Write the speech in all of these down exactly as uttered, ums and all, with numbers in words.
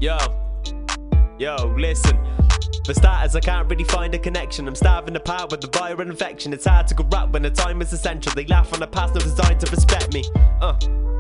Yo, yo, listen. For starters, I can't really find a connection. I'm starving apart with the viral infection. It's hard to go rap when the time is essential. They laugh on the past, no design to respect me. Uh.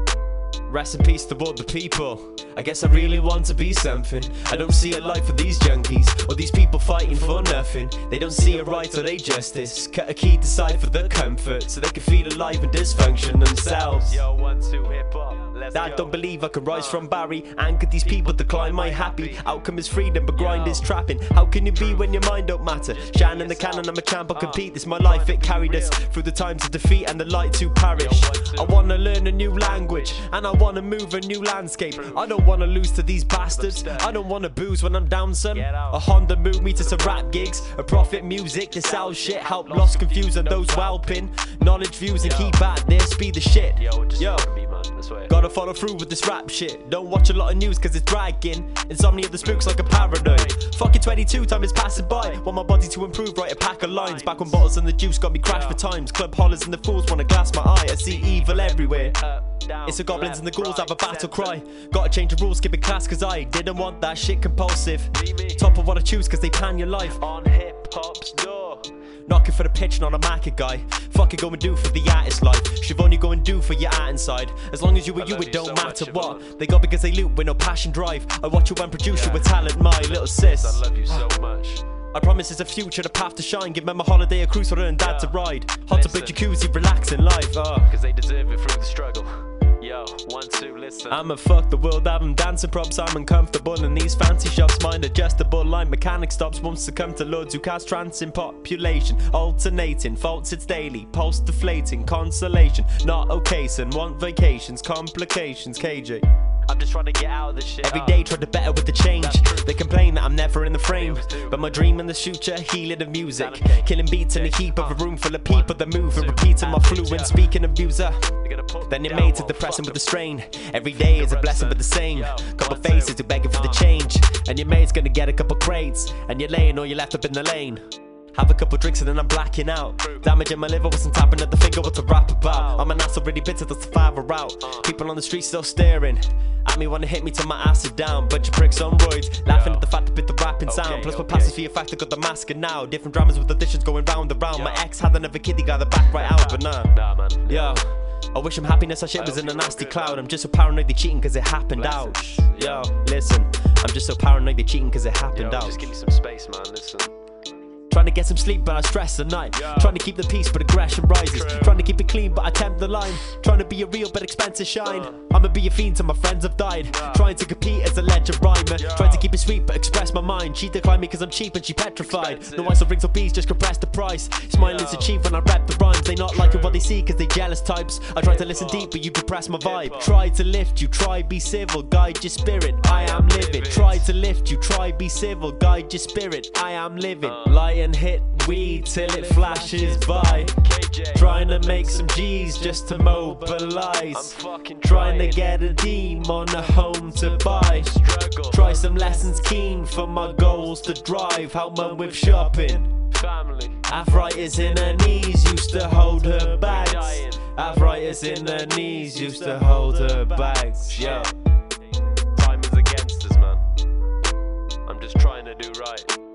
Rest in peace to all the people. I guess I really want to be something. I don't see a life for these junkies, or these people fighting for nothing. They don't see a right or a justice. Cut a key, decide for the comfort, so they can feel alive and dysfunction themselves. Yo, one, two, hip hop. I don't believe I can rise from Barry. Anchor these people decline my happy. Outcome is freedom, but grind is trapping. How can you be when your mind don't matter? Shining the cannon, I'm a champ, I compete. This my life, it carried us through the times of defeat and the light to perish. I wanna learn a new language, and I wanna move a new landscape. I don't wanna lose to these bastards. I don't wanna booze when I'm down some. A Honda move me to some rap gigs, a profit music to sell shit. Help lost, confused and those whelping. Knowledge views and keep at this, be the shit. Yo, gotta follow through with this rap shit. Don't watch a lot of news cause it's dragging. Insomnia the spooks like a paranoid. Fucking twenty-two, time is passing by. Want my body to improve, write a pack of lines. Back when bottles and the juice got me crashed for times. Club hollers and the fools wanna glass my eye. I see evil everywhere. It's the goblins and the ghouls have a battle cry. Gotta change the rules, skipping class cause I didn't want that shit compulsive. Top of what I choose cause they pan your life. On hip hop's door. Knocking for the pitch, not a market guy. Fuck it, go and do for the artist life. Should only go and do for your art inside. As long as you are you, it don't matter what they got because they loot with no passion drive. I watch you and produce you with talent, my little sis. I love you so much. I promise it's a future, the path to shine. Give them a holiday, a cruise for her and dad to ride. Hot tub, jacuzzi, relax in life. Oh. Cause they deserve it through the struggle. Yo, one, two, listen. I'ma fuck the world, have them dancing props. I'm uncomfortable in these fancy shops. Mind adjustable, like mechanic stops. Won't succumb to loads who cast trance in population. Alternating, faults it's daily. Pulse deflating, consolation. Not okay, son, want vacations, complications, K J. I'm just trying to get out of this shit. Every day try to better with the change. They complain that I'm never in the frame, but my dream in the future, healing the music. Killing beats in a heap of a room full of people that move and repeating my fluent speaking abuser. Then you're made to depressing with the strain. Every day is a blessing but the same. Couple faces who begging for the change, and your mate's gonna get a couple crates, and you're laying or you're left up in the lane. Have a couple drinks and then I'm blacking out. Damage in my liver, wasn't tapping at the finger, what to rap about. I'm an ass already bitter, that's the five out. People on the street still staring at me, wanna hit me till my ass is down. Bunch of pricks on roids, laughing at the fact I bit the rapping sound. Plus my passive fear factor got the mask and now. Different dramas with additions going round and round. My ex had another kid, he got the back right out, but nah. Yo, I wish him happiness, I shit was in a nasty cloud. I'm just so paranoid they cheating cause it happened out. Yo, listen, I'm just so paranoid they cheating cause it happened out. Just give me some space, man, listen. Trying to get some sleep but I stress at night. Yo. Trying to keep the peace but aggression rises. True. Trying to keep it clean but I tempt the line. Trying to be a real but expensive shine. uh. I'ma be a fiend till my friends have died. yeah. Trying to compete as a legend rhymer. yeah. Trying to keep it sweet but express my mind. She declined me cause I'm cheap and she petrified. Expensive. No ice or rings or bees, just compress the price. Smiling's achieved when I rap the rhymes. They not True. Liking what they see cause they jealous types. I try to listen deep but you depress my vibe. Try to lift you, try be civil, guide your spirit. I am living. Try to lift you, try be civil, guide your spirit. I am living. Light and hit we till it flashes by. Trying to make some G's just to mobilize. Trying to get a deem on a home to buy. Try some lessons keen for my goals to drive. Help me with shopping. Arthritis in her knees used to hold her bags. Arthritis in her knees used to hold her bags. Yo, time is against us, man. I'm just trying to do right.